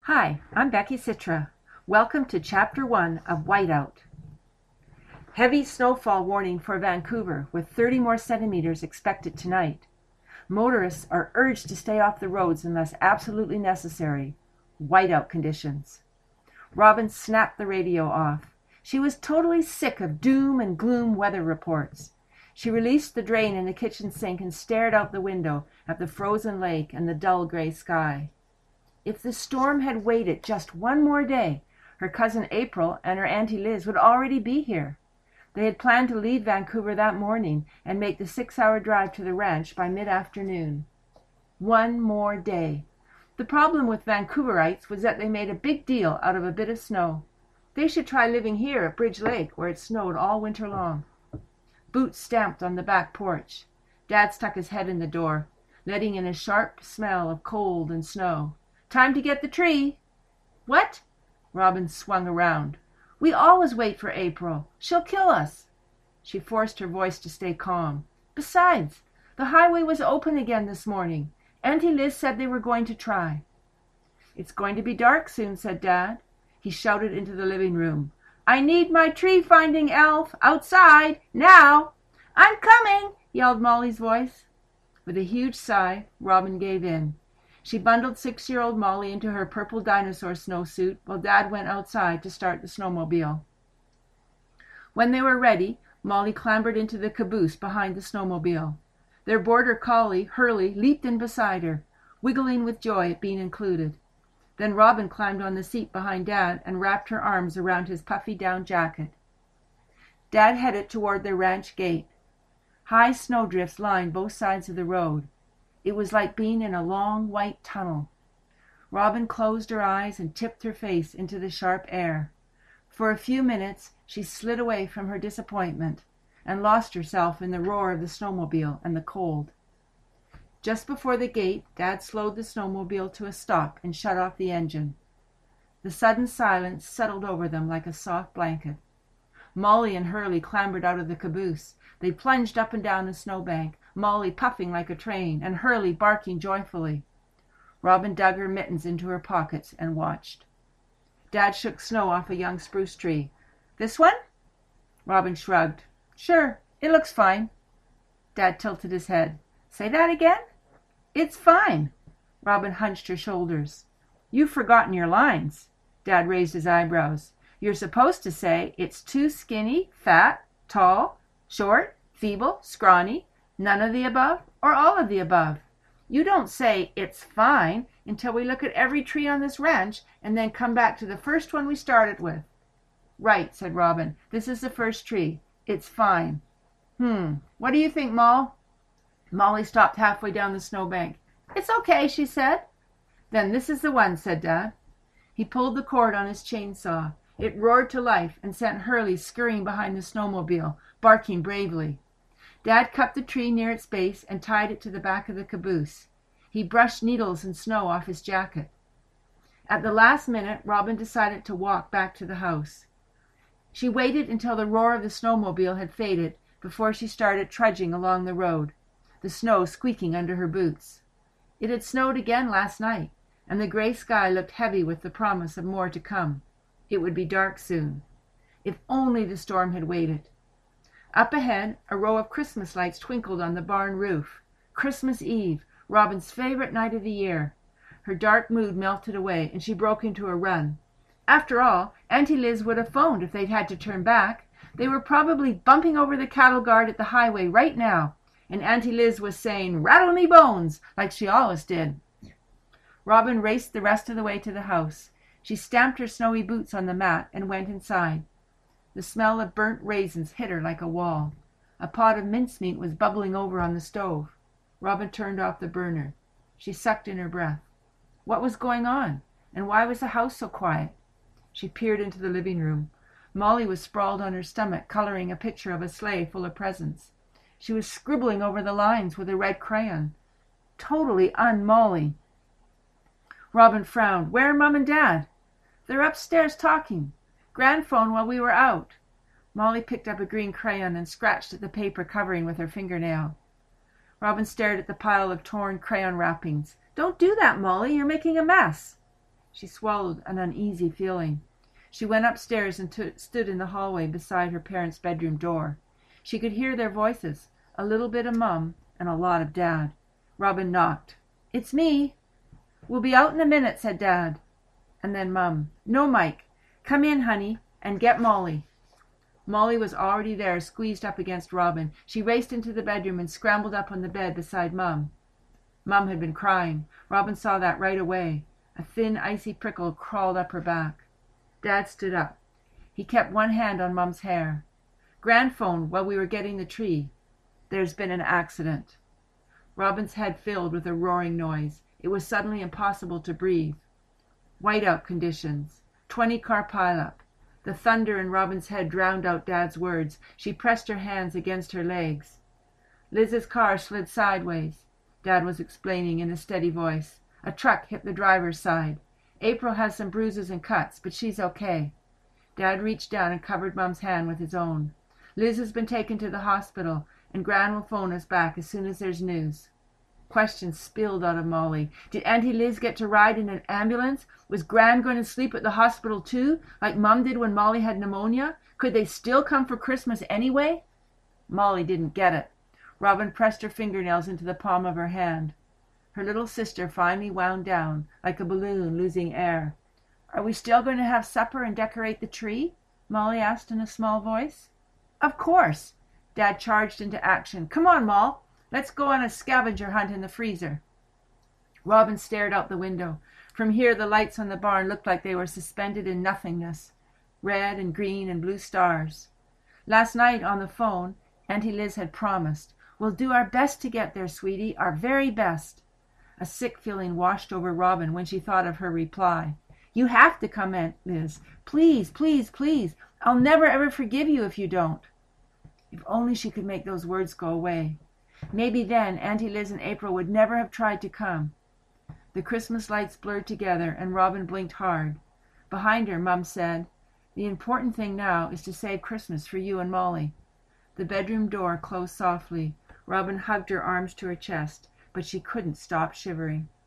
Hi, I'm Becky Citra. Welcome to Chapter 1 of Whiteout. Heavy snowfall warning for Vancouver, with 30 more centimeters expected tonight. Motorists are urged to stay off the roads unless absolutely necessary. Whiteout conditions. Robin snapped the radio off. She was totally sick of doom and gloom weather reports. She released the drain in the kitchen sink and stared out the window at the frozen lake and the dull gray sky. If the storm had waited just one more day, her cousin April and her Auntie Liz would already be here. They had planned to leave Vancouver that morning and make the 6-hour drive to the ranch by mid-afternoon. One more day. The problem with Vancouverites was that they made a big deal out of a bit of snow. They should try living here at Bridge Lake, where it snowed all winter long. Boots stamped on the back porch. Dad stuck his head in the door, letting in a sharp smell of cold and snow. "Time to get the tree." "What?" Robin swung around. "We always wait for April. She'll kill us." She forced her voice to stay calm. "Besides, the highway was open again this morning. Auntie Liz said they were going to try." "It's going to be dark soon," said Dad. He shouted into the living room. "I need my tree-finding elf outside, now!" "I'm coming!" yelled Molly's voice. With a huge sigh, Robin gave in. She bundled 6-year-old Molly into her purple dinosaur snowsuit while Dad went outside to start the snowmobile. When they were ready, Molly clambered into the caboose behind the snowmobile. Their border collie, Hurley, leaped in beside her, wiggling with joy at being included. Then Robin climbed on the seat behind Dad and wrapped her arms around his puffy down jacket. Dad headed toward their ranch gate. High snowdrifts lined both sides of the road. It was like being in a long white tunnel. Robin closed her eyes and tipped her face into the sharp air. For a few minutes she slid away from her disappointment and lost herself in the roar of the snowmobile and the cold. Just before the gate, Dad slowed the snowmobile to a stop and shut off the engine. The sudden silence settled over them like a soft blanket. Molly and Hurley clambered out of the caboose. They plunged up and down the snowbank, Molly puffing like a train, and Hurley barking joyfully. Robin dug her mittens into her pockets and watched. Dad shook snow off a young spruce tree. "This one?" Robin shrugged. "Sure, it looks fine." Dad tilted his head. "Say that again?" "It's fine." Robin hunched her shoulders. "You've forgotten your lines." Dad raised his eyebrows. "You're supposed to say it's too skinny, fat, tall, short, feeble, scrawny, none of the above, or all of the above. You don't say it's fine until we look at every tree on this ranch and then come back to the first one we started with." "Right," said Robin. "This is the first tree. It's fine." What do you think, Moll?" Molly stopped halfway down the snowbank. "It's okay," she said. "Then this is the one," said Dad. He pulled the cord on his chainsaw. It roared to life and sent Hurley scurrying behind the snowmobile, barking bravely. Dad cut the tree near its base and tied it to the back of the caboose. He brushed needles and snow off his jacket. At the last minute, Robin decided to walk back to the house. She waited until the roar of the snowmobile had faded before she started trudging along the road, the snow squeaking under her boots. It had snowed again last night, and the gray sky looked heavy with the promise of more to come. It would be dark soon. If only the storm had waited. Up ahead, a row of Christmas lights twinkled on the barn roof. Christmas Eve, Robin's favorite night of the year. Her dark mood melted away, and she broke into a run. After all, Auntie Liz would have phoned if they'd had to turn back. They were probably bumping over the cattle guard at the highway right now, and Auntie Liz was saying, "Rattle me bones," like she always did. Robin raced the rest of the way to the house. She stamped her snowy boots on the mat and went inside. The smell of burnt raisins hit her like a wall. A pot of mincemeat was bubbling over on the stove. Robin turned off the burner. She sucked in her breath. What was going on? And why was the house so quiet? She peered into the living room. Molly was sprawled on her stomach, coloring a picture of a sleigh full of presents. She was scribbling over the lines with a red crayon. Totally un-Molly. Robin frowned. "Where are Mom and Dad?" "They're upstairs talking. Gran phoned while we were out." Molly picked up a green crayon and scratched at the paper covering with her fingernail. Robin stared at the pile of torn crayon wrappings. "Don't do that, Molly. You're making a mess." She swallowed an uneasy feeling. She went upstairs and stood in the hallway beside her parents' bedroom door. She could hear their voices, a little bit of Mum and a lot of Dad. Robin knocked. "It's me." "We'll be out in a minute," said Dad. And then Mum. "No, Mike. Come in, honey, and get Molly." Molly was already there, squeezed up against Robin. She raced into the bedroom and scrambled up on the bed beside Mum. Mum had been crying. Robin saw that right away. A thin, icy prickle crawled up her back. Dad stood up. He kept one hand on Mum's hair. "Gran phoned while we were getting the tree. There's been an accident." Robin's head filled with a roaring noise. It was suddenly impossible to breathe. Whiteout conditions. 20-car pileup. The thunder in Robin's head drowned out Dad's words. She pressed her hands against her legs. Liz's car slid sideways. Dad was explaining in a steady voice. A truck hit the driver's side. April has some bruises and cuts, but she's okay. Dad reached down and covered Mum's hand with his own. Liz has been taken to the hospital, and Gran will phone us back as soon as there's news. Questions spilled out of Molly. Did Auntie Liz get to ride in an ambulance? Was Gran going to sleep at the hospital too, like Mum did when Molly had pneumonia? Could they still come for Christmas anyway? Molly didn't get it. Robin pressed her fingernails into the palm of her hand. Her little sister finally wound down, like a balloon losing air. "Are we still going to have supper and decorate the tree?" Molly asked in a small voice. "Of course!" Dad charged into action. "Come on, Moll. Let's go on a scavenger hunt in the freezer." Robin stared out the window. From here the lights on the barn looked like they were suspended in nothingness. Red and green and blue stars. Last night on the phone, Auntie Liz had promised. "We'll do our best to get there, sweetie, our very best." A sick feeling washed over Robin when she thought of her reply. "You have to come, Aunt Liz. Please, please, please. I'll never ever forgive you if you don't." If only she could make those words go away. Maybe then Auntie Liz and April would never have tried to come. The Christmas lights blurred together, and Robin blinked hard. Behind her, Mum said, "The important thing now is to save Christmas for you and Molly." The bedroom door closed softly. Robin hugged her arms to her chest, but she couldn't stop shivering.